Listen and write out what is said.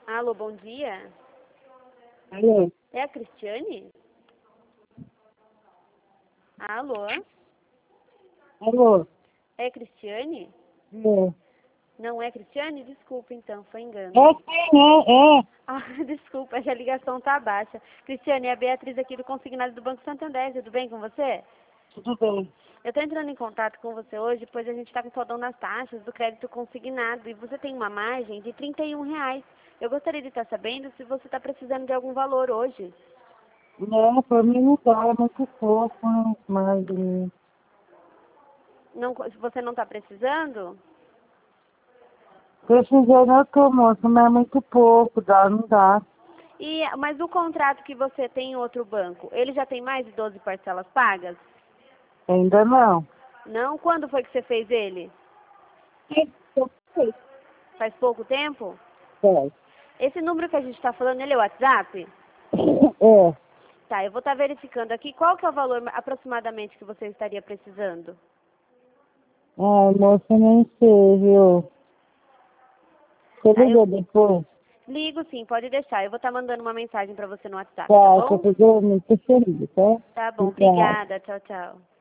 Alô, bom dia. Alô? É a Cristiane? Alô? Alô? É Cristiane? É. Não é Cristiane? Desculpa, então, foi engano. É sim, é. Ah, desculpa, a ligação tá baixa. Cristiane, é a Beatriz aqui do Consignado do Banco Santander, tudo bem com você? Tudo bem. Eu tô entrando em contato com você hoje, pois a gente tá com fodão nas taxas do crédito consignado e você tem uma margem de R$ 31. Eu gostaria de estar sabendo se você está precisando de algum valor hoje. Não, pra mim não dá, é muito pouco, mas Não, se você não está precisando? precisando eu tô, moço, mas é muito pouco, não dá. Mas o contrato que você tem em outro banco, ele já tem mais de 12 parcelas pagas? Ainda não. Não? Quando foi que você fez ele? É. Faz pouco tempo? É. Esse número que a gente está falando, ele é o WhatsApp? É. Tá, eu vou estar verificando aqui qual que é o valor aproximadamente que você estaria precisando. Ai, moça, nem sei, viu? Você Tá, liga depois? ligo sim, pode deixar. Eu vou estar mandando uma mensagem para você no WhatsApp, tá Tá, que eu bom? tô muito feliz, tá? Tá bom, Obrigada. obrigada. Tchau, tchau.